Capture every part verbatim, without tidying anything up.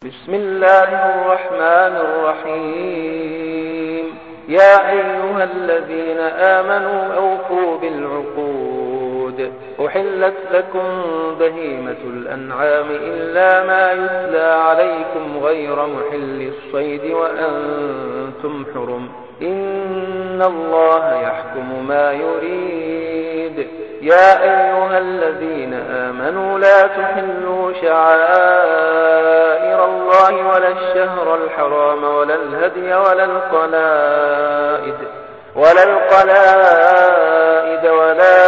بسم الله الرحمن الرحيم. يا أيها الذين آمنوا أوفوا بالعقود. أحلت لكم بهيمة الأنعام إلا ما يتلى عليكم غير محل الصيد وأنتم حرم. إن الله يحكم ما يريد. يا أيها الذين آمنوا لا تحلوا شعائر الله ولا الشهر الحرام ولا الهدي ولا القلائد ولا القلائد ولا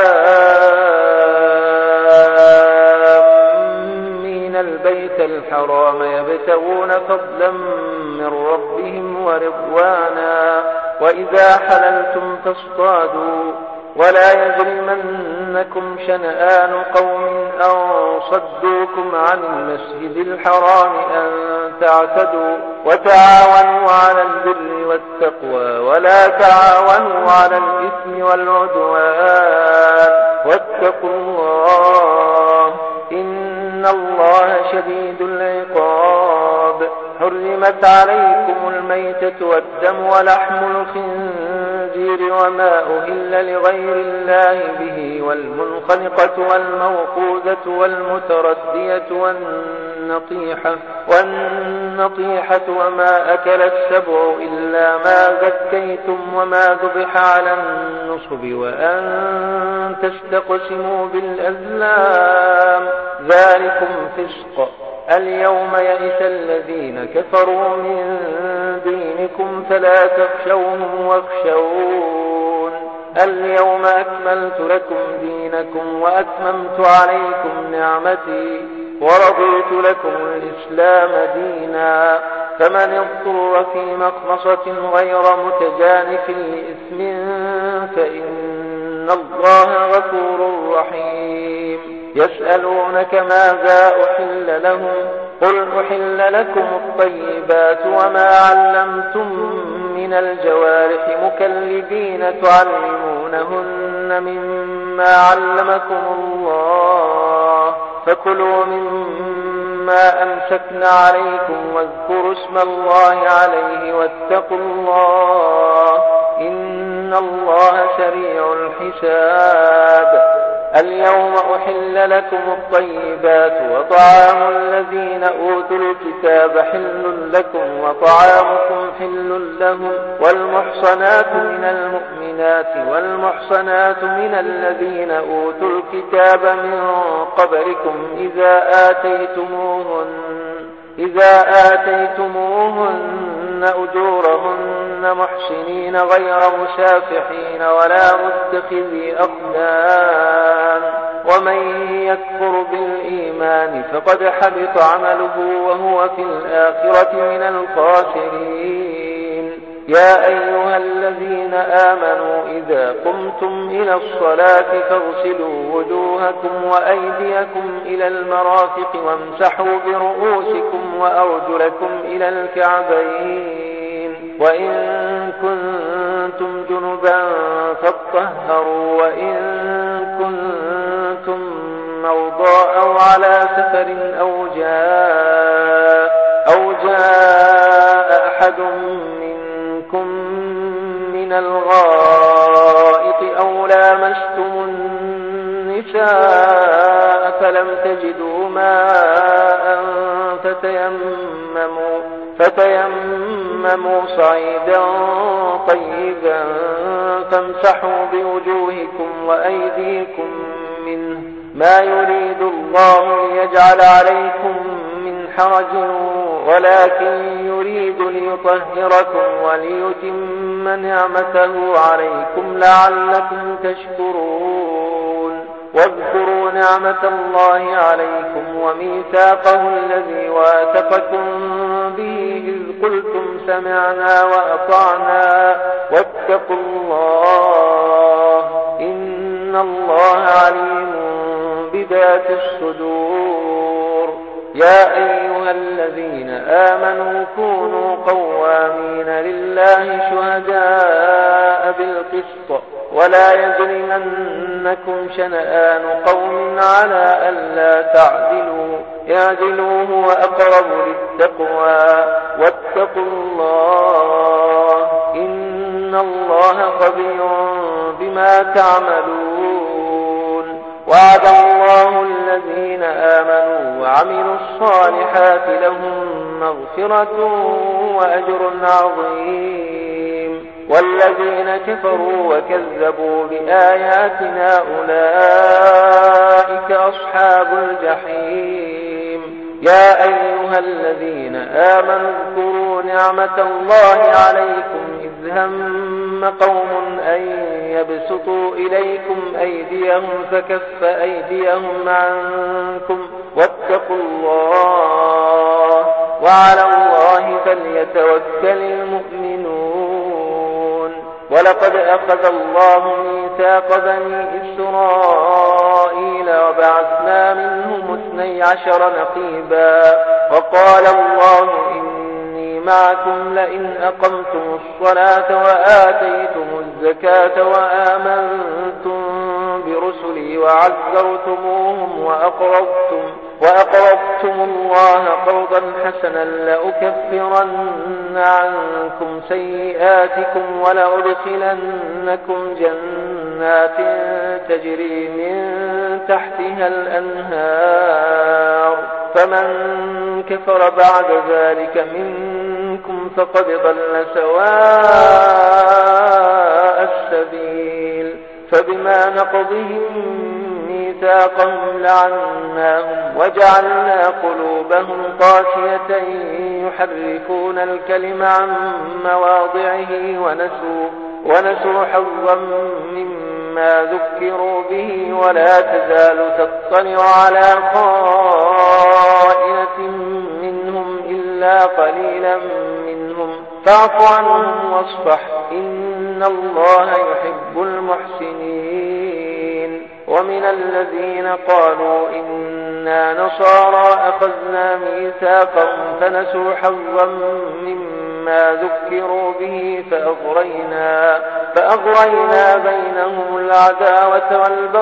آمين البيت الحرام يبتغون فضلا من ربهم ورضوانا. وإذا حللتم فاصطادوا ولا يجرمنكم شنآن قوم أن صدوكم عن المسجد الحرام أن تعتدوا. وتعاونوا على البر والتقوى ولا تعاونوا على الإثم والعدوان واتقوا الله إن الله شديد العقاب. حرمت عليكم الميتة والدم ولحم الخنزير وما أهل لغير الله به والمنخنقة والموقوذة والمتردية والنطيحة والنطيحة وما أكل السبع إلا ما ذكيتم وما ذبح على النصب وأن تستقسموا بالأزلام ذلكم فسق. اليوم يئس الذين كفروا من دينكم فلا تخشوهم واخشون. اليوم أكملت لكم دينكم وأتممت عليكم نعمتي ورضيت لكم الإسلام دينا. فمن اضطر في مخمصة غير متجانف لإثم فإن الله غفور رحيم. يسألونك ماذا أحل لهم قل أحل لكم الطيبات وما علمتم من الجوارح مكلبين تعلمونهن مما علمكم الله فكلوا مما أمسكن عليكم واذكروا اسم الله عليه واتقوا الله إن الله سريع الحساب. اليوم أحل لكم الطيبات وطعام الذين أوتوا الكتاب حل لكم وطعامكم حل لهم والمحصنات من المؤمنات والمحصنات من الذين أوتوا الكتاب من قبلكم إذا آتيتموهن إذا آتيتموهن أجورهن محسنين غير مسافحين ولا متخذي أخدان. ومن يكفر بالإيمان فقد حبط عمله وهو في الآخرة من الخاسرين. يا أيها الذين آمنوا إذا قمتم إلى الصلاة فاغسلوا وجوهكم وأيديكم إلى المرافق وامسحوا برؤوسكم وأرجلكم إلى الكعبين وإن كنتم جنبا فاطهروا وإن كنتم مرضى أو على سفر أو جاء أو جاء أحد من الغائط أو لامستم النساء فلم تجدوا ماء فتيمموا, فتيمموا صعيدا طيبا فامسحوا بوجوهكم وأيديكم منه ما يريد الله ليجعل عليكم من حرج ولكن يريد ليطهركم وليتم نعمته عليكم لعلكم تشكرون. واذكروا نعمة الله عليكم وميثاقه الذي واثقكم به إذ قلتم سمعنا وأطعنا واتقوا الله إن الله عليم بذات الصدور. يا أيها الذين آمنوا كونوا قوامين لله شهداء بالقسط ولا يجرمنكم شنآن قوم على ألا تعدلوا اعدلوا هو أقرب للتقوى واتقوا الله إن الله خبير بما تعملون. وعد الله الذين آمنوا وعملوا الصالحات لهم مغفرة وأجر عظيم والذين كفروا وكذبوا بآياتنا أولئك أصحاب الجحيم. يا أيها الذين آمنوا اذكروا نعمة الله عليكم إذ هم قوم أن يبسطوا إليكم أيديهم فكف أيديهم عنكم واتقوا الله وعلى الله فليتوكل المؤمنون. ولقد أخذ الله ميثاق بني إسرائيل وبعثنا منهم اثني عشر نقيبا وقال الله إني معكم لئن أقمتم الصلاة وآتيتم الزكاة وآمنتم برسلي وعزرتموهم وأقرضتم, وأقرضتم الله قرضا حسنا لأكفرن عنكم سيئاتكم ولأدخلنكم جنات تجري من تحتها الأنهار فمن كفر بعد ذلك منكم فقد ضل سواء السبيل. فبما نقضهم ميثاقهم لعناهم وجعلنا قلوبهم قاسية يحرفون الكلم عن مواضعه ونسوا, ونسوا حظا مما ذكروا به ولا تزال تطلع على خائنة منهم إلا قليلا منهم فاعف عنهم واصفح إن الله يحب المحسنين. ومن الذين قالوا إنا نصارى أخذنا ميثاقهم فنسوا حظا مما ذكروا به فأغرينا, فأغرينا بينهم العداوة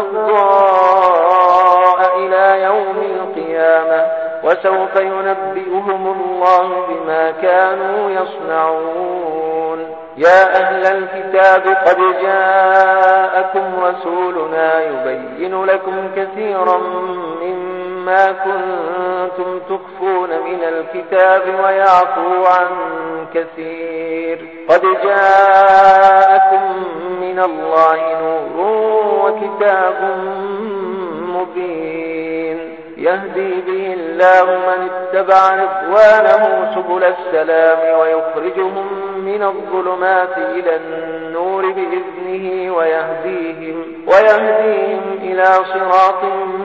والبغضاء إلى يوم القيامة وسوف ينبئهم الله بما كانوا يصنعون. يا أهل الكتاب قد جاءكم رسولنا يبين لكم كثيرا مما كنتم تخفون من الكتاب ويعفو عن كثير. قد جاءكم من الله نور وكتاب مبين يهدي به الله من اتبع رضوانه سبل السلام ويخرجهم من الظلمات إلى النور بإذنه ويهديهم, ويهديهم إلى صراط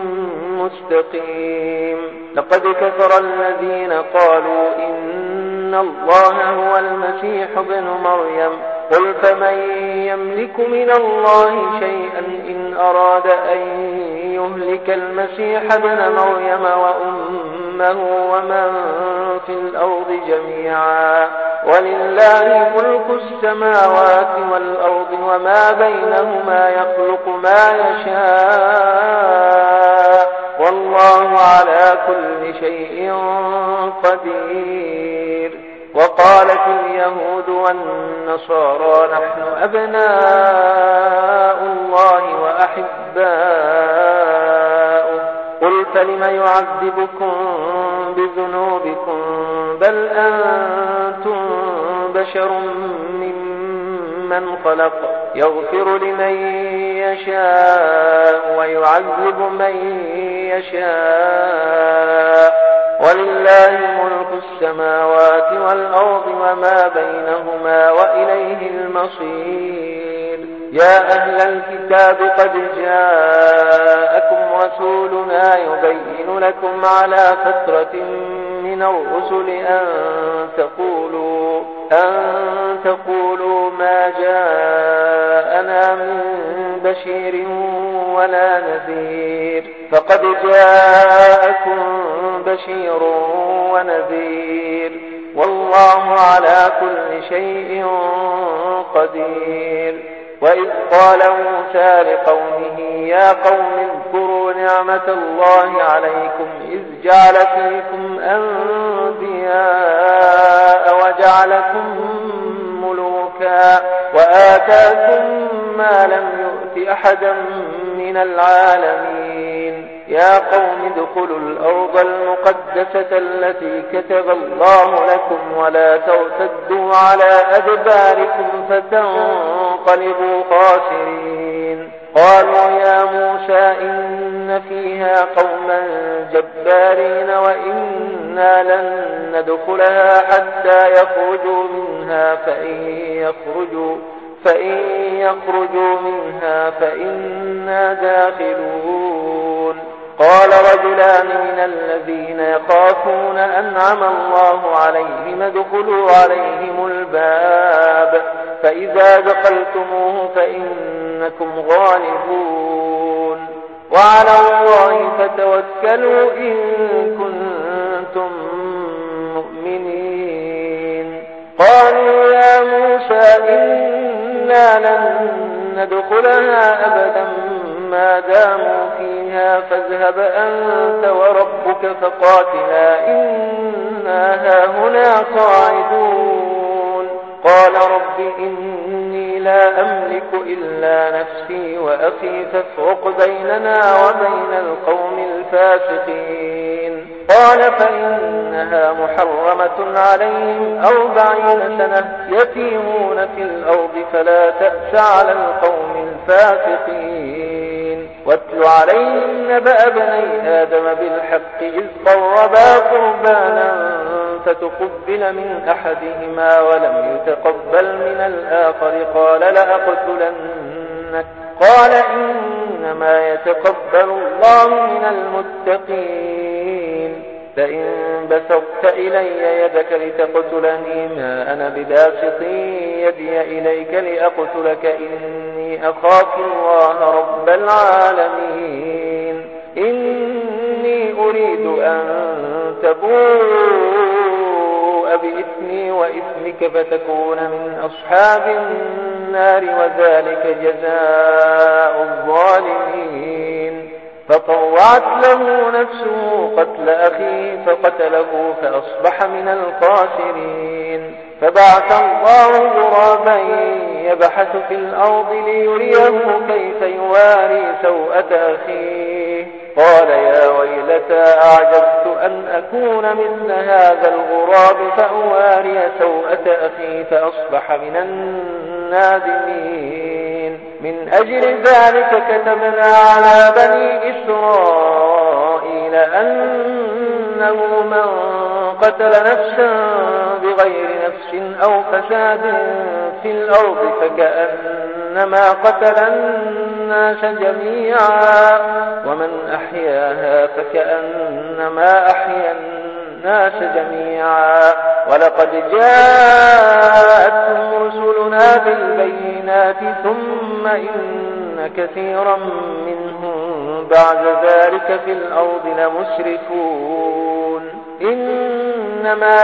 مستقيم. لقد كفر الذين قالوا إن الله هو المسيح ابن مريم قل فمن يملك من الله شيئا إن أراد أن يهلك المسيح ابن مريم وأمه ومن في الأرض جميعا ولله ملك السماوات والأرض وما بينهما يخلق ما يشاء والله على كل شيء قدير. وقالت اليهود والنصارى نحن أبناء الله وأحباؤه قل فلم يعذبكم بذنوبكم بل أنتم بشر ممن خلق يغفر لمن يشاء ويعذب من يشاء ولله ملك السماوات والأرض وما بينهما وإليه المصير. يا أهل الكتاب قد جاءكم رسولنا يبين لكم على فترة من الرسل أن تقولوا, أن تقولوا ما جاءنا من بشير ولا نذير فقد جاءكم بشير ونذير والله على كل شيء قدير. وإذ قال موسى لقومه يا قوم اذكروا نعمة الله عليكم إذ جعل فيكم أنبياء وجعلكم ملوكا وآتاكم ما لم يؤت أحدا من العالمين يا قوم ادخلوا الأرض المقدسة التي كتب الله لكم ولا ترتدوا على أدباركم فتنقلبوا خاسرين قالوا يا موسى إن فيها قوما جبارين وإنا لن ندخلها حتى يخرجوا منها فإن يخرجوا, فإن يخرجوا منها فإنا داخلون قال رجلان من الذين يخافون أنعم الله عليهم ادخلوا عليهم الباب فإذا دخلتموه فإنكم غالبون وعلى الله فتوكلوا إن كنتم مؤمنين قالوا يا موسى إنا لن ندخلها أبدا ما داموا فيها فاذهب أنت وربك فقاتلا إنا هاهنا قاعدون قال رب إني لا أملك إلا نفسي وأخي فافرق بيننا وبين القوم الفاسقين قال فإنها محرمة عليهم أربعين سنة يتيمون في الأرض فلا تأس على القوم الفاسقين واتل عليهم نبأ بني آدم بالحق إذ قربا قربانا فتقبل من أحدهما ولم يتقبل من الآخر قال لأقتلنك قال إنما يتقبل الله من المتقين لئن بسطت إلي يدك لتقتلني ما أنا بباسط يدي إليك لأقتلك إني أخاف الله رب العالمين إني أريد أن تبوء بإثمي وإثمك فتكون من أصحاب النار وذلك جزاء الظالمين فطوعت له نفسه قتل أخيه فقتله فأصبح من الخاسرين فبعث الله غرابا يبحث في الأرض ليريه كيف يواري سوءة أخيه قال يا ويلتى أعجزت أن أكون مثل هذا الغراب فأواري سوءة أخي فأصبح من النادمين من أجل ذلك كتبنا على بني إسرائيل أنه من قتل نفسا بغير نفس أو فساد في الأرض فكأنما قتل الناس جميعا ومن أحياها فكأنما أحيا الناس جميعا ولقد جاءتهم رسلنا بالبينات ثم إن كثيرا منهم بعد ذلك في الأرض لمسرفون إنما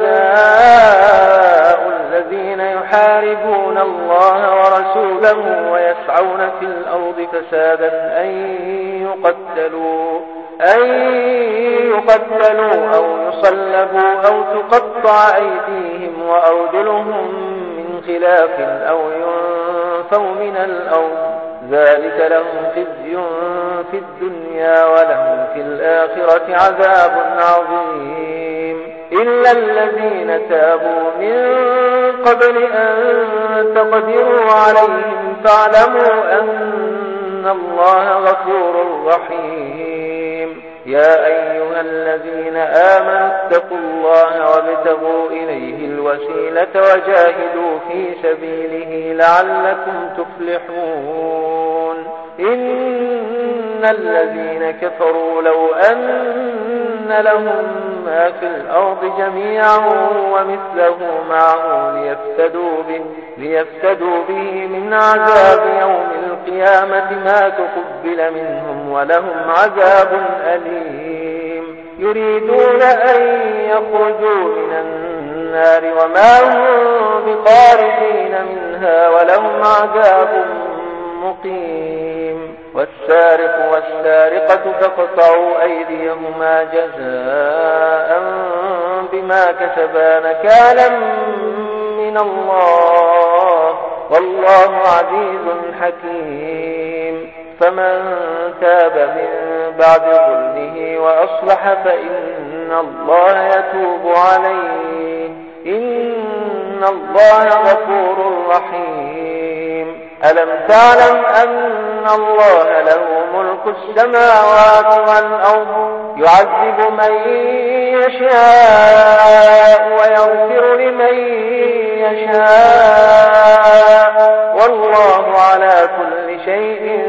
جزاء الذين يحاربون الله ورسوله ويسعون في الأرض فسادا أن يقتلوا أن يقتلوا أو يصلبوا أو تقطع أيديهم وأرجلهم من خلاف أو ينفوا من الأرض ذلك لهم خزي في الدنيا ولهم في الآخرة عذاب عظيم إلا الذين تابوا من قبل أن تقدروا عليهم فاعلموا أن الله غفور رحيم يا أيها الذين آمنوا اتقوا الله وابتغوا إليه الوسيلة وجاهدوا في سبيله لعلكم تفلحون إن الذين كفروا لو أن لهم ما في الأرض جميعا ومثله معه ليفتدوا به, ليفتدوا به من عذاب يوم القيامة ما تقبل منهم ولهم عذاب أليم يريدون أن يخرجوا من النار وما هم بخارجين منها يصلها ولهم عذاب مقيم. والسارق والسارقة فاقطعوا أيديهما جزاء بما كسبا نكالا من الله والله عزيز حكيم. فمن تاب من بعد ظلمه وأصلح فإن الله يتوب عليه إن الله غفور رحيم. ألم تعلم أن الله له ملك السماوات والأرض يعذب من يشاء ويغفر لمن يشاء والله على كل شيء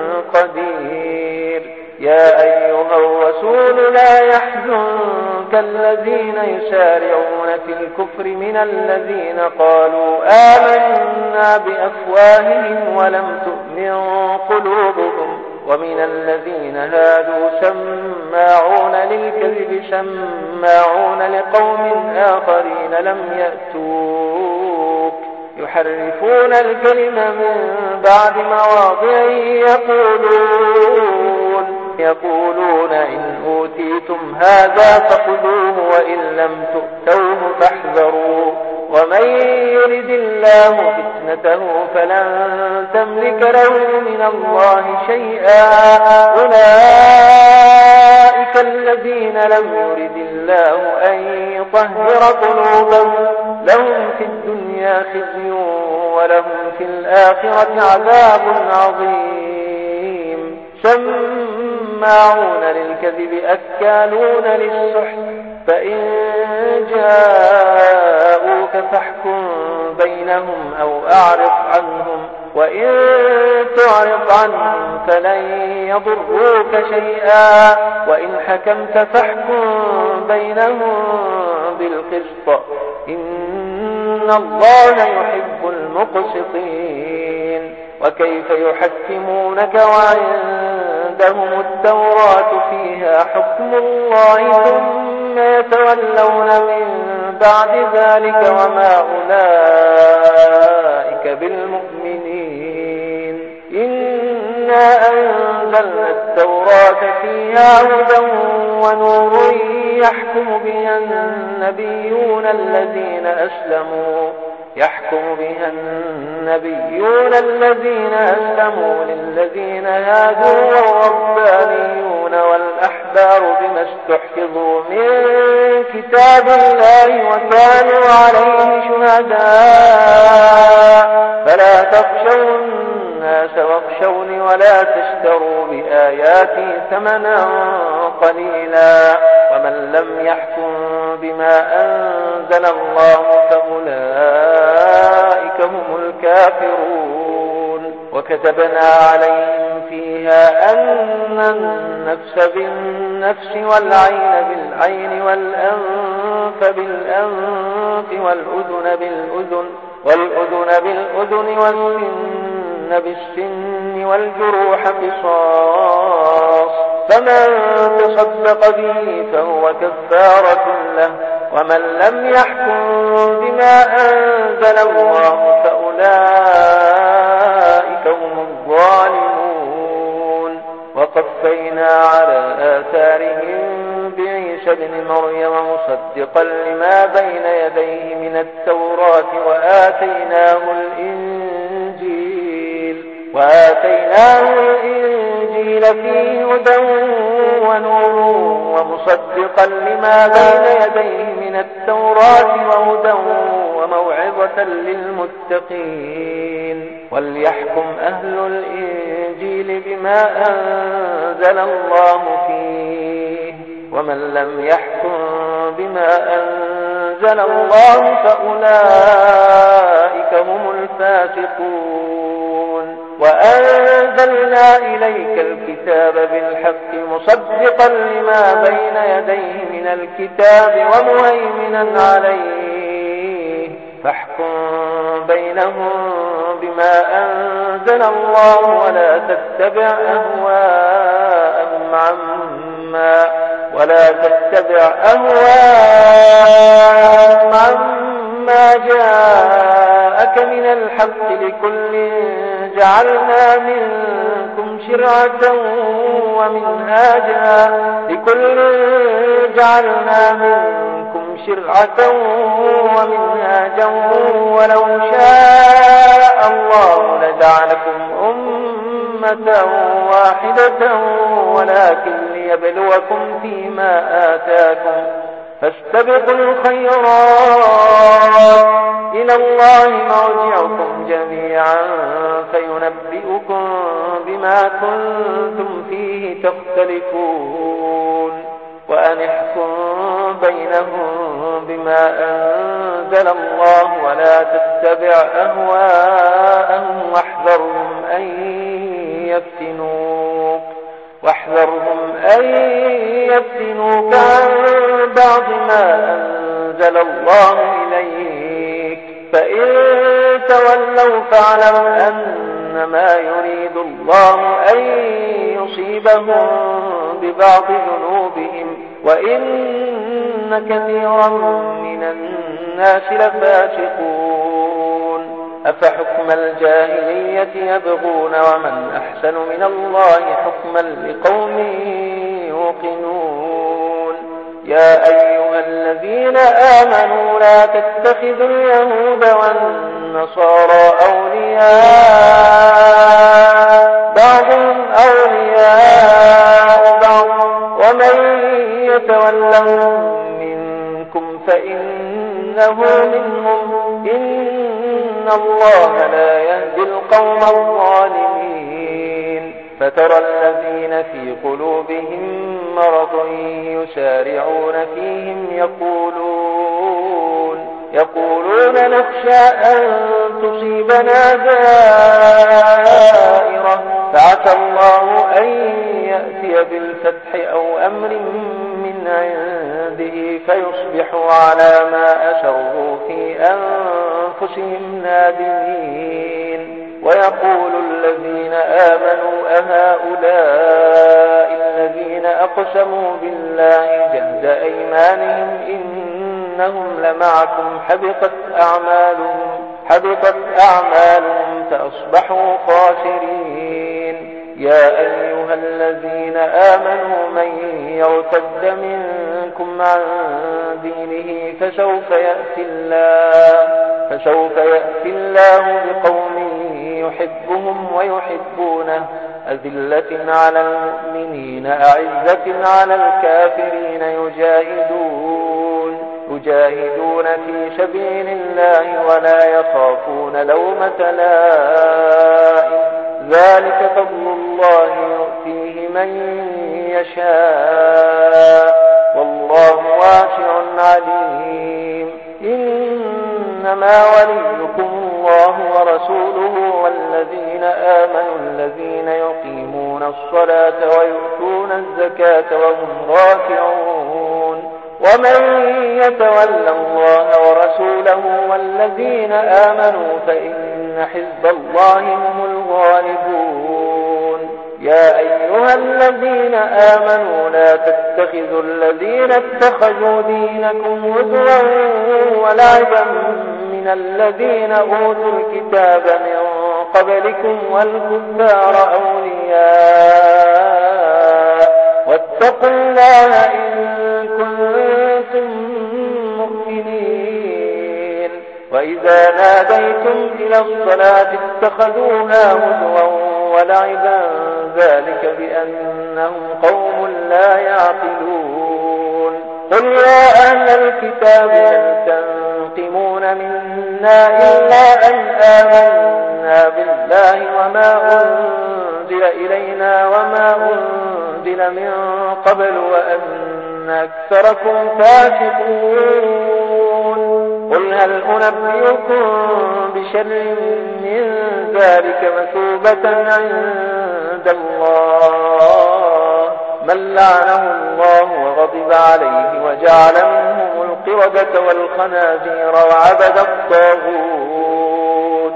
قدير. يا أيها الرسول لا يحزنك الذين يسارعون في الكفر من الذين قالوا آمنا بأفواههم ولم تؤمن قلوبهم ومن الذين هادوا سماعون للكذب سماعون لقوم آخرين لم يأتوك يحرفون الكلم من بعد مواضعه يقولون يقولون إن أوتيتم هذا فخذوه وإن لم تؤتوه فاحذروا ومن يرد الله فتنته فلن تملك له من الله شيئا. أولئك الذين لم يرد الله أن يطهر قلوبهم لهم في الدنيا خزي ولهم في الآخرة عذاب عظيم. سماعون للكذب أكالون للسحت فإن جاءوك فاحكم بينهم أو أعرض عنهم وإن تعرض عنهم فلن يضروك شيئا وإن حكمت فاحكم بينهم بالقسط إن الله يحب المقسطين. وكيف يحكمونك وعندهم التوراة فيها حكم الله ثم يتولون من بعد ذلك وما أولئك بالمؤمنين. إنا أنزلنا التوراة فيها هدى ونور يحكم بها النبيون الذين أسلموا يحكم بها النبيون الذين أسلموا للذين هادوا والربانيون والأحبار بما استحفظوا من كتاب الله وكانوا عليه شهداء فلا تخشوا الناس واخشوني ولا تشتروا بآياتي ثمنا قليلا ومن لم يحكم بما أنزل الله فأولئك هم الكافرون. وكتبنا عليهم فيها أن النفس بالنفس والعين بالعين والأنف بالأنف والأذن بالأذن والأذن بالأذن والسن بالسن والجروح قصاص فمن تصدق به فهو كفارة له ومن لم يحكم بما أنزل الله فأولئك هم الظالمون. وقفينا على آثارهم بعيسى ابن مريم مصدقا لما بين يديه من التوراة وآتيناه الإنجيل وآتيناه الإنجيل فيه هدى ونور ومصدقا لما بين يديه من التوراة وهدى وموعظة للمتقين. وليحكم أهل الإنجيل بما أنزل الله فيه ومن لم يحكم بما أنزل الله فأولئك هم الفاسقون. وأنزلنا إليك الكتاب بالحق مصدقا لما بين يديه من الكتاب ومهيمنا عليه فاحكم بينهم بما أنزل الله ولا تتبع أهواءهم عما ولا تتبع أهواءهم عما جاءك جاءك من الحق لكل جعلنا منكم شرعة ومنهاجا لكل جعلنا منكم شرعة ومنهاجا ولو شاء الله لجعلكم أمة واحدة ولكن ليبلوكم فيما آتاكم فاستبقوا الخيرات إلى الله مرجعكم جميعا فينبئكم بما كنتم فيه تختلفون وأن احكم بينهم بما أنزل الله ولا تتبع أهواءهم واحذرهم أن يفتنوك واحذرهم أن يفتنوك عن بعض ما أنزل الله إليك فإن تولوا فاعلم أنما يريد الله أن يصيبهم ببعض ذنوبهم وإن كثيرا من الناس لفاسقون أفحكم الجاهلية يبغون ومن أحسن من الله حكما لقوم يوقنون يا أيها الذين آمنوا لا تتخذوا اليهود والنصارى أولياء بعضهم أولياء بعض ومن يتولهم منكم فإنه منهم إن الله لا يهدي القوم الظالمين فترى الذين في قلوبهم مرض يسارعون فيهم يقولون يقولون نخشى أن تصيبنا دائرة فعسى الله أن يأتي بالفتح أو أمر من عنده فيصبحوا على ما أسروا في أنفسهم نادمين ويقول الذين آمنوا أهؤلاء الذين أقسموا بالله جهد أيمانهم إنهم لمعكم حبطت أعمالهم حبطت أعمالهم فأصبحوا خاسرين يا أيها الذين آمنوا من يرتد منكم عن دينه فسوف يأتي الله فسوف يأتي الله بقوم يحبهم ويحبونه أذلة على المؤمنين أعزة على الكافرين يجاهدون يجاهدون في سبيل الله ولا يخافون لومة لائم ذلك فضل الله يؤتيه من يشاء والله واسع عليم إنما وليكم الله ورسوله والذين آمنوا الذين يقيمون الصلاة ويؤتون الزكاة وهم راكعون ومن يتول الله ورسوله والذين آمنوا فإن حزب الله هم الغالبون يا أيها الذين آمنوا لا تتخذوا الذين اتخذوا دينكم هزوا ولعبا من الذين أوتوا الكتاب من قبلكم والكفار أولياء واتقوا الله إن كنتم مؤمنين وإذا ناديتم إلى الصلاة اتخذوها هزوا ولعبا ذلك بأنهم قوم لا يعقلون قل يا أهل الكتاب هل تنقمون منا إلا أن آمنا بالله وما أنزل إلينا وما أنزل من قبل وأن أكثركم فاسقون قل هل أنبئكم بشر من ذلك مثوبة عند الله من لعنه الله وغضب عليه وجعل منهم القردة والخنازير وعبد الطاغوت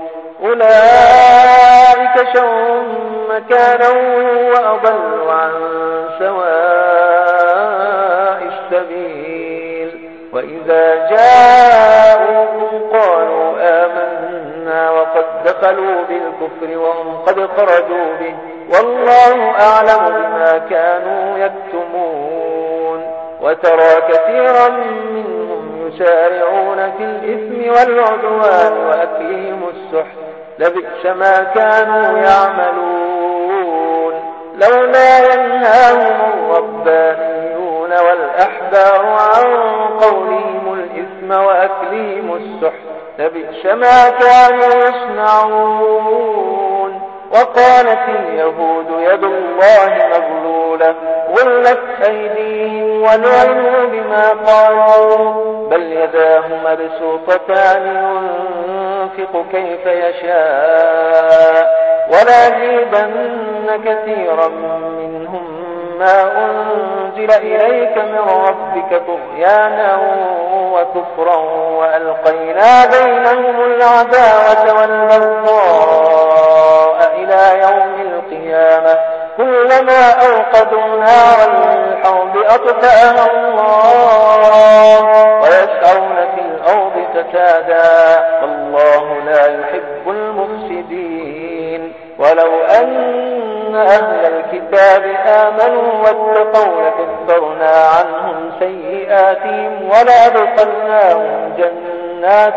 أولئك شر مكانا وأضل عن سواء السبيل وإذا جاءوكم قالوا آمنا دخلوا بالكفر وهم قد خرجوا به والله أعلم بما كانوا يكتمون وترى كثيرا منهم يسارعون في الإثم والعدوان وأكلهم السحت لبئس ما كانوا يعملون لولا ينهاهم الربانيون والأحبار عن قولهم الإثم وأكلهم السحت لبئس ما كانوا يصنعون وقالت اليهود يد الله مغلولة غلت أيديهم ولعنوا بما قالوا بل يداه مبسوطتان ينفق كيف يشاء ولازيدن كثيرا منهم ما أنزل إليك من ربك طغيانا وكفرا وألقينا بينهم العداوة والبغضاء إلى يوم القيامة كلما أوقدوا نارا للحرب أطفأها الله ويسعون في الأرض فسادا والله لا يحب المفسدين ولو أن أهل الكتاب آمنوا واتقوا لكفرنا عنهم سيئاتهم ولأدخلناهم جنات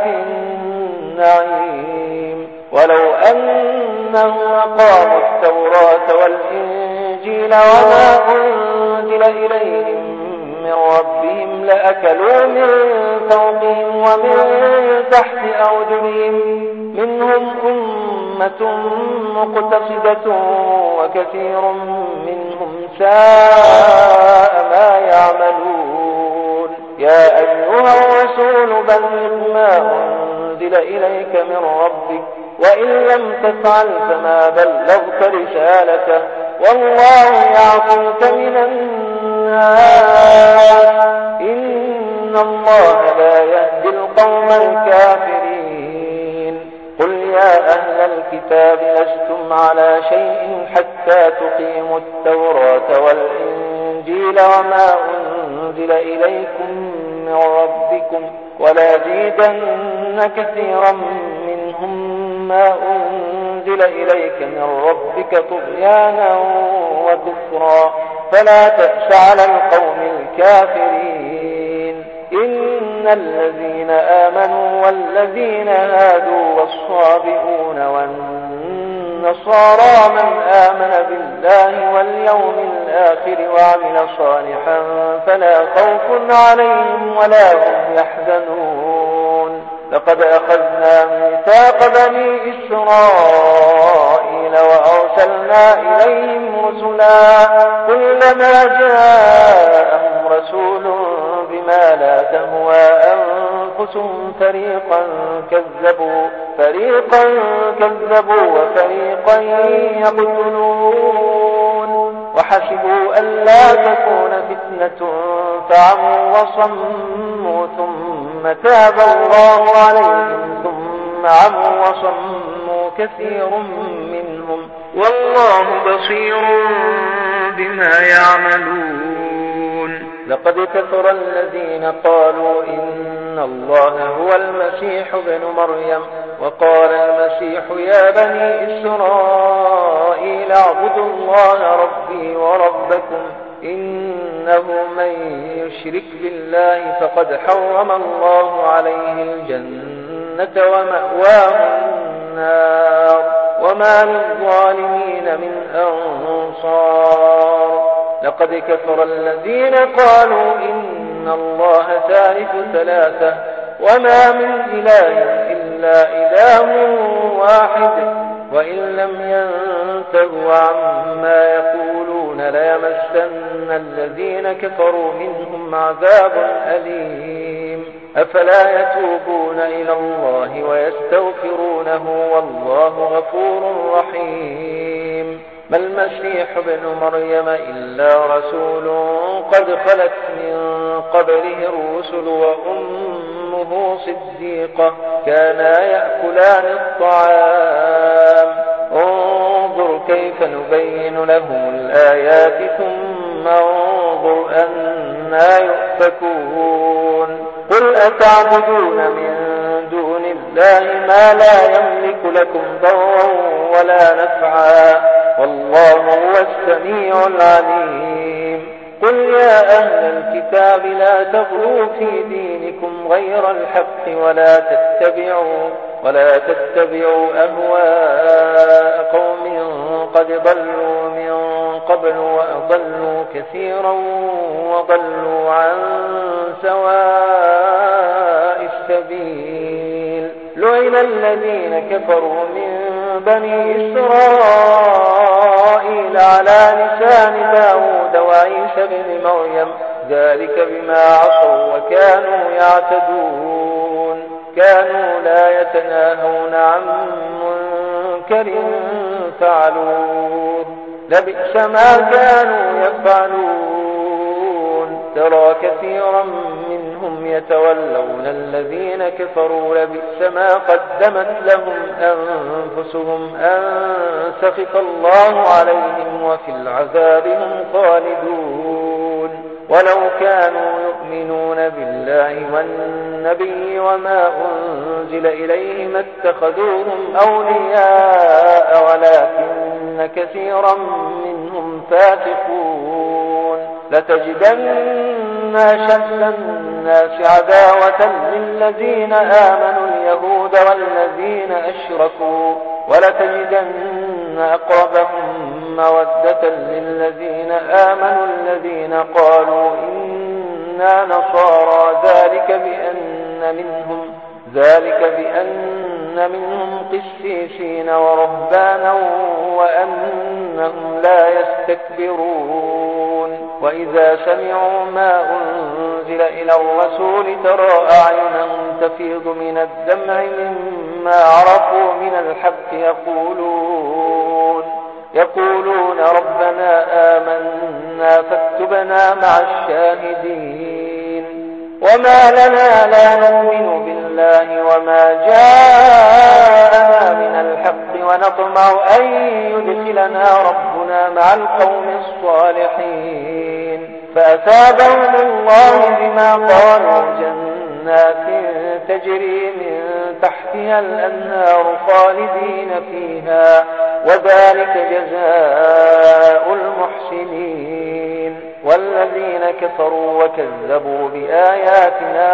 النعيم ولو أنهم أقاموا التوراة والإنجيل وما أنزل إليهم من ربهم لأكلوا من فوقهم ومن تحت أرجلهم منهم أمة مقتصدة وكثير منهم ساء ما يعملون يا أيها الرسول بلغ ما أنزل إليك من ربك وإن لم تفعل فما بلغت رسالته والله يعصمك من الناس إن الله لا يهدي القوم الكافرين قل يا أهل الكتاب لستم على شيء حتى تقيموا التوراة والإنجيل وما أنزل إليكم من ربكم ولازيدن كثيرا منهم ما أنزل إليك من ربك طغيانا وكفرا فلا تأس على القوم الكافرين إن الذين آمنوا والذين هادوا والصابئون والنصارى من آمن بالله واليوم الآخر وعمل صالحا فلا خوف عليهم ولا هم يحزنون لقد أخذنا ميثاق بني إسرائيل وأرسلنا إليهم رسلا كلما جاءهم رسول بما لا تهوى أنفسهم فريقا كذبوا فريقا كذبوا وفريقا يقتلون وحسبوا ألا تكون فتنة فعموا وصموا ثم تاب الله عليهم ثم عموا وصموا كثير منهم والله بصير بما يعملون لقد كفر الذين قالوا إن الله هو المسيح ابن مريم وقال المسيح يا بني إسرائيل اعبدوا الله ربي وربكم إنه من يشرك بالله فقد حرم الله عليه الجنة ومأواه النار وما للظالمين من أنصار لقد كفر الذين قالوا إن الله ثالث ثلاثة وما من إله إلا إله واحد وإن لم ينتهوا عما يقولون ليمسن الذين كفروا منهم عذاب أليم أفلا يتوبون إلى الله ويستغفرونه والله غفور رحيم ما المسيح ابن مريم إلا رسول قد خلت من قبله الرسل وأمه صديقة كانا يأكلان الطعام انظر كيف نبين لهم الآيات ثم انظر أنا يؤفكون قل أتعبدون من دون الله ما لا يملك لكم ضرا ولا نفعا والله هو السميع العليم. قل يا أهل الكتاب لا تغلوا في دينكم غير الحق ولا تتبعوا ولا تتبعوا أهواء قوم قد ضلوا من قبل وأضلوا كثيرا وضلوا عن سواء السبيل. لعن الذين كفروا من بني إسرائيل على لسان داود وعيسى بن مريم ذلك بما عصوا وكانوا يعتدون كانوا لا يتناهون عن منكر فعلوه لبئس ما كانوا يفعلون. ترى كثيرا منهم يتولون الذين كفروا لبئس ما قدمت لهم أنفسهم أن سخط الله عليهم وفي العذاب هم خالدون. ولو كانوا يؤمنون بالله والنبي وما أنزل إليه ما اتخذوهم أولياء ولكن كثيرا منهم فاسقون. لتجدن أشد الناس عداوة للذين آمنوا اليهود والذين أشركوا ولتجدن أقربهم مودة للذين آمنوا الذين قالوا إنا نصارى ذلك بأن منهم ذلك بأن منهم قسيسين ورهبانا وأنهم لا يستكبرون. وإذا سمعوا ما أنزل إلى الرسول ترى أعينهم تفيض من الدمع مما عرفوا من الحق يقولون يقولون ربنا آمنا فاكتبنا مع الشاهدين. وما لنا لا نؤمن بالله وما جاءنا من الحق ونطمع أن يدخلنا ربنا مع القوم الصالحين. فأثابهم الله بما قالوا جنات تجري من تحتها الأنهار خالدين فيها وذلك جزاء المحسنين. والذين كفروا وكذبوا بآياتنا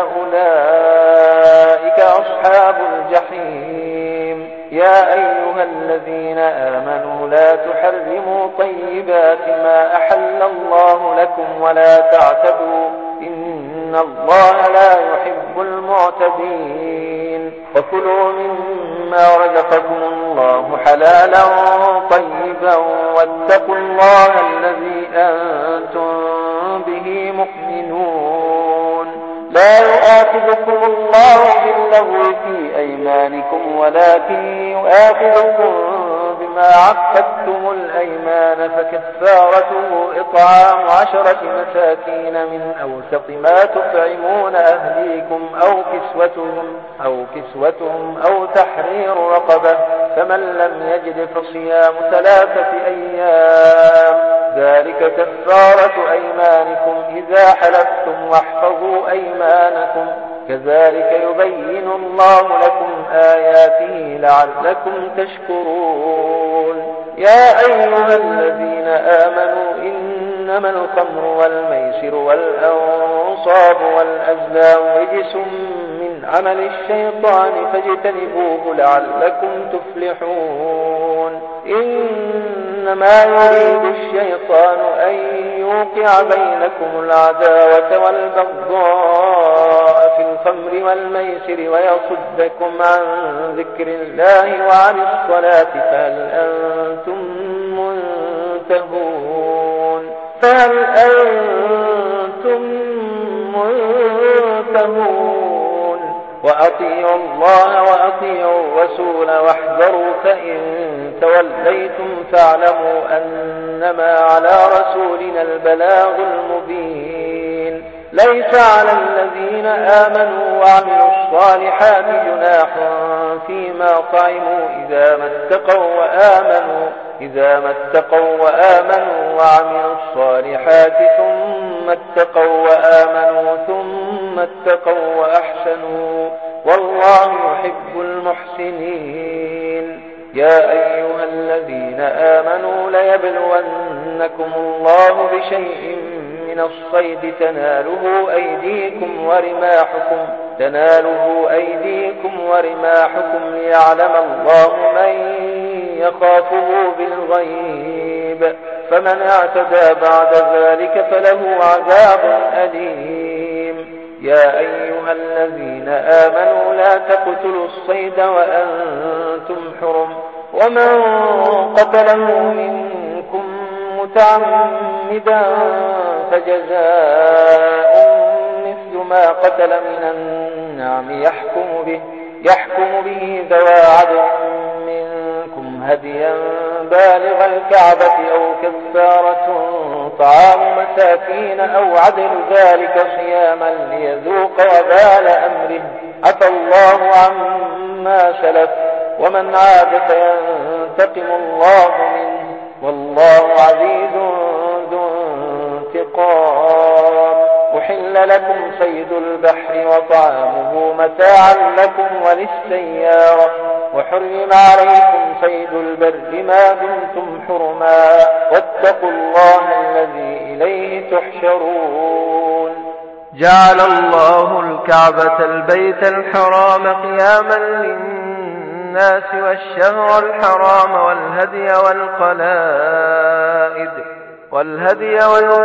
أولئك أصحاب الجحيم. يا أيها الذين آمنوا لا تحرموا طيبات ما أحل الله لكم ولا تعتدوا إن الله لا يحب المعتدين. وكلوا مما رزقكم الله حلالا طيبا واتقوا الله الذي أنتم به مؤمنون. لا يؤاخذكم الله باللغو في أيمانكم ولكن يؤاخذكم بما عقدتم الأيمان فكفارته إطعام عشرة مساكين من أوسط ما تطعمون أهليكم أو كسوتهم أو كسوتهم أو تحرير رقبة فمن لم يجد فصيام ثلاثة أيام ذلك كفارة أيمانكم إذا حلفتم واحفظوا أيمانكم كذلك يبين الله لكم آياته لعلكم تشكرون. يا أيها الذين آمنوا إنما الخمر والميسر والأنصاب والأزلام رجس من عمل الشيطان فاجتنبوه لعلكم تفلحون. إنما يريد الشيطان أن يوقع بينكم العداوة والبغضاء في الخمر والميسر ويصدكم عن ذكر الله وعن الصلاة فهل أنتم منتهون فهل أنتم منتهون وأطيعوا الله وأطيعوا الرسول واحذروا فإن توليتم فاعلموا أنما على رسولنا البلاغ المبين. ليس على الذين آمنوا وعملوا الصالحات جناح فيما طعموا إذا ما اتقوا وآمنوا إذا ما اتقوا وآمنوا وعملوا الصالحات ثم اتقوا وآمنوا ثم اتقوا وأحسنوا والله يحب المحسنين. يا أيها الذين آمنوا ليبلونكم الله بشيء من الصيد تناله أيديكم ورماحكم تناله أيديكم ورماحكم ليعلم الله من يخافه بالغيب، فمن اعتدى بعد ذلك فله عذاب أليم. يا أيها الذين آمنوا لا تقتلوا الصيد وأنتم حرم، ومن قتله منكم متعمدا فجزاء مثل ما قتل من النعم يحكم به يحكم به ذوى عدل منكم هديا بالغ الكعبة أو كفارة طعام مساكين أو عدل ذلك صياما ليذوق وبال أمره، عفى الله عما سلف، ومن عاد فينتقم الله منه، والله عزيز ذو انتقام. أحل لكم صيد البحر وطعامه متاعا لكم وللسيارة، وحرم عليكم صيد البر ما دمتم حرما، واتقوا الله الذي إليه تحشرون. جعل الله الكعبة البيت الحرام قياما للناس والشهر الحرام والهدي والقلائد والهدي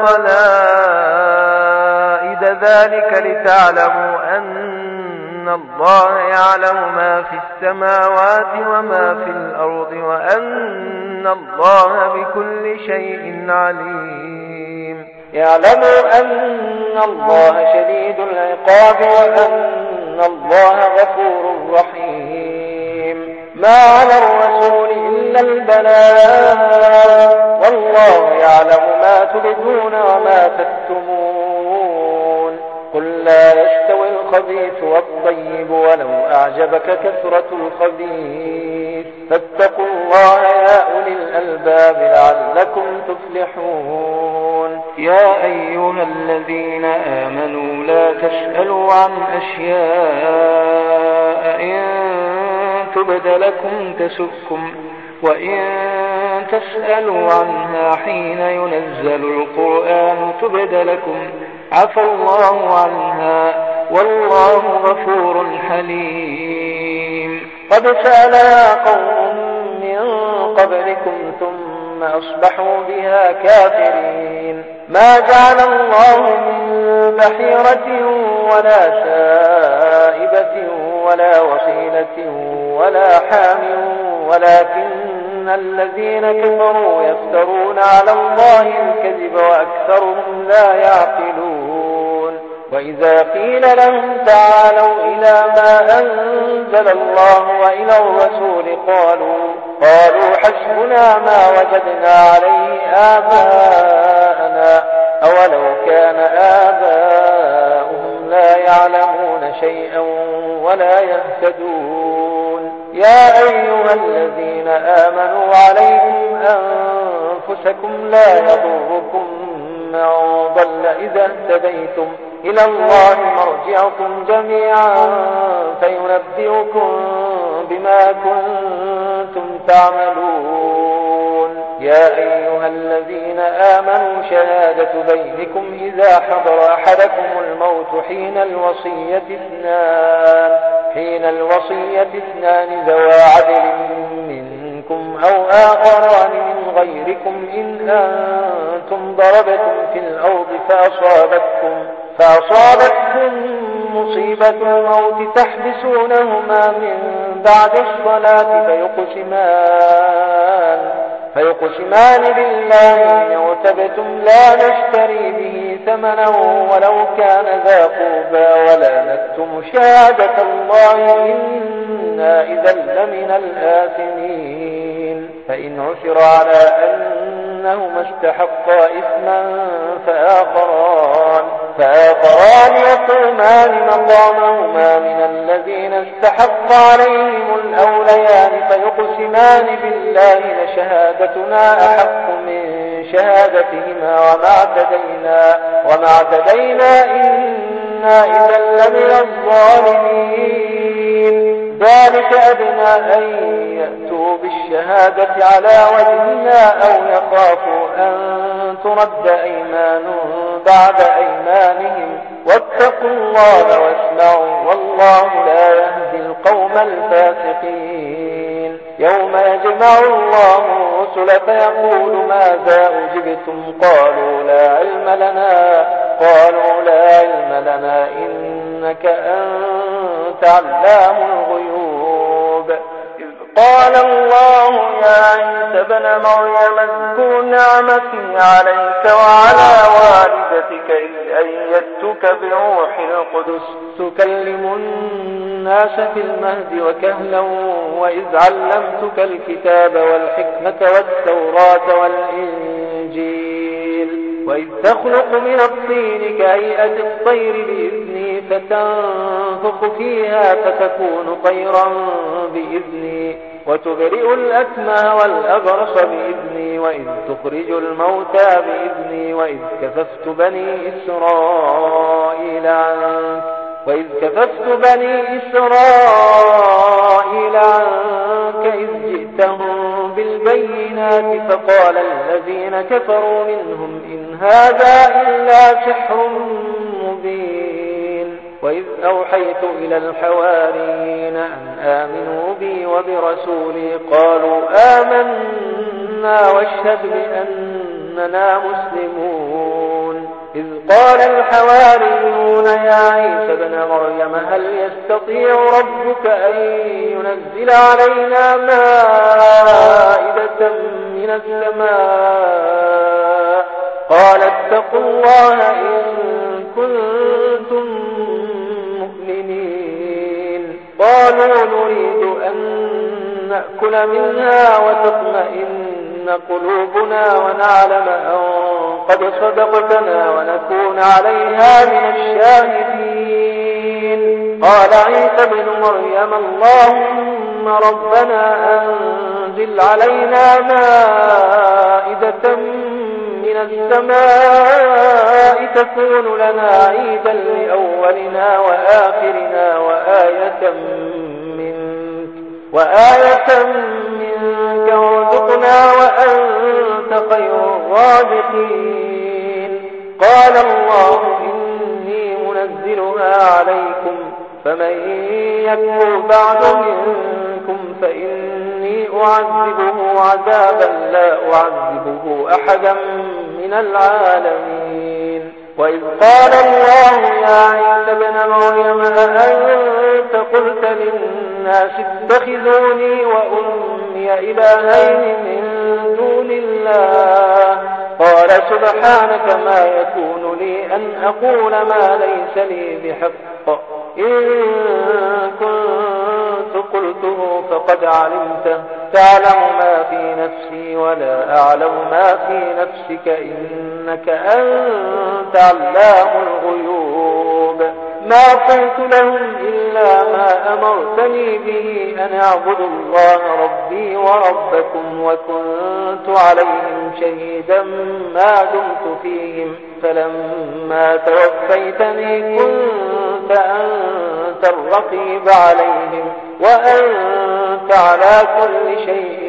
والقلائد ذلك لتعلموا أن الله يعلم ما في السماوات وما في الأرض وأن الله بكل شيء عليم. يعلموا أن الله شديد العقاب وأن الله غفور رحيم. ما على الرسول إلا البلاغ، والله يعلم ما تبدون وما تكتمون. قل لا يستوي الخبيث والطيب ولو أعجبك كثرة الخبيث، فاتقوا الله يا أولي الألباب لعلكم تفلحون. يا أيها الذين آمنوا لا تسألوا عن أشياء إن تبد لكم تسؤكم، وإن تسألوا عنها حين ينزل القرآن تبد لكم عفى الله عنها، والله غفور حليم. قد سألها قوم من قبلكم ثم أصبحوا بها كافرين. ما جعل الله من بحيرة ولا سائبة ولا وصيلة ولا حام، ولكن الذين كفروا يفترون على الله الكذب وأكثرهم لا يعقلون. وإذا قيل لهم تعالوا إلى ما أنزل الله وإلى الرسول قالوا قالوا حسبنا ما وجدنا عليه آباءنا، أولو كان آباؤهم لا يعلمون شيئا ولا يهتدون. يا أيها الذين آمنوا عليكم أنفسكم لا يضركم من ضل إذا اهتديتم، إلى الله مرجعكم جميعا فينبئكم بما كنتم تعملون. يا أيها الذين آمنوا شهادة بينكم إذا حضر أحدكم الموت حين الوصية اثنان حين الوصية اثنان ذوى عدل منكم أو آخران من غيركم إن أنتم ضربتم في الأرض فأصابتكم فأصابتكم مصيبة الموت تحبسونهما من بعد الصلاة فيقسمان فيقسمان بالله إن ارتبتم لا نشتري به ثمنا ولو كان ذا قربى ولا نكتم شهادة الله إنا إذا لمن الآثمين. فإن عثر على أنهما استحقا إثما فآخران فآخران يقومان مقامهما من الذين استحق عليهم الأوليان فيقسمان بالله لشهادتنا أحق من شهادتهما وما اعتدينا وما اعتدينا إنا إذا لمن الظالمين. أدنى أن يأتوا بالشهادة على وجهها أو يخافوا أن ترد أيمان بعد أيمانهم واتقوا الله واسمعوا والله لا يهدي القوم الفاسقين. يوم يجمع الله الرسل فيقول ماذا أجبتم قالوا لا علم لنا قالوا لا علم لنا إنك أنت علام الغيوب. إذ قال الله يا عيسى ابن مريم اذكر نعمتي عليك وعلى والدتك إذ أيدتك بروح القدس تكلم الناس في المهد وكهلا وإذ علمتك الكتاب والحكمة والتوراة والإنجيل وإذ تخلق من الطين كهيئة الطير بإذني فتنفخ فيها فتكون طيرا بإذني وتبرئ الأكمه والأبرص بإذني وإذ تخرج الموتى بإذني وإذ كففت بني إسرائيل عنك وإذ كففت بني إسرائيل عنك إذ جئتهم بالبينات فقال الذين كفروا منهم إن هذا إلا سحر مبين. وإذ أوحيت إلى الحواريين أن آمنوا بي وبرسولي قالوا آمنا واشهد بأننا مسلمون. إذ قال الحواريون يا عيسى ابن مريم هل يستطيع ربك أن ينزل علينا مائدة من السماء قال اتقوا الله إن كنتم مؤمنين. قالوا نريد أن نأكل منها وتطمئن قلوبنا ونعلم أن قد صدقتنا ونكون عليها من الشاهدين. قال عيسى ابن مريم اللهم ربنا أنزل علينا مائدة من السماء تكون لنا عيدا لأولنا وآخرنا وآية منك وآية منك وارزقنا وأنت خير الرازقين. قال الله إني منزلها عليكم فمن يكفر بعد منكم فإني أعذبه عذابا لا أعذبه أحدا من العالمين. وإذ قال الله يا عيسى ابن مريم أأنت قلت للناس اتخذوني وأمي إلهين من دون الله قال سبحانك ما يكون لي أن أقول ما ليس لي بحق إن كنت قلته فقد علمته تعلم ما في نفسي ولا أعلم ما في نفسك إنك أنت علام الغيوب. ما قلت لهم إلا ما أمرتني به أن أعبدوا الله ربي وربكم وكنت عليهم شهيدا ما دمت فيهم فلما توفيتني كنت أنت الرقيب عليهم وأنت على كل شيء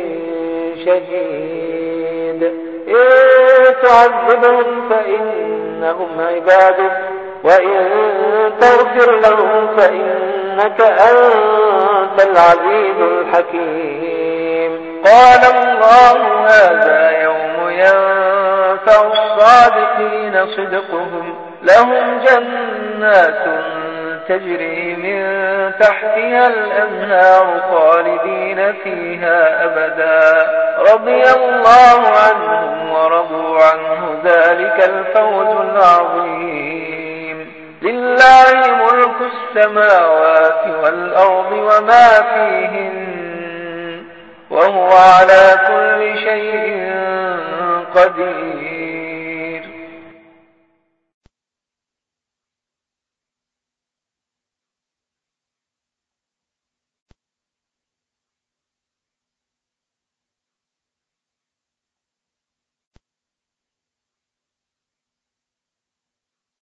شهيد. إن تعذبهم فإنهم عبادك وإن تغفر لهم فإنك أنت العزيز الحكيم. قال الله هذا يوم ينفع الصادقين صدقهم لهم جنات تجري من تحتها الأنهار خالدين فيها أبدا رضي الله عنهم ورضوا عنه ذلك الفوز العظيم. لله ملك السماوات والأرض وما فيهن وهو على كل شيء قدير.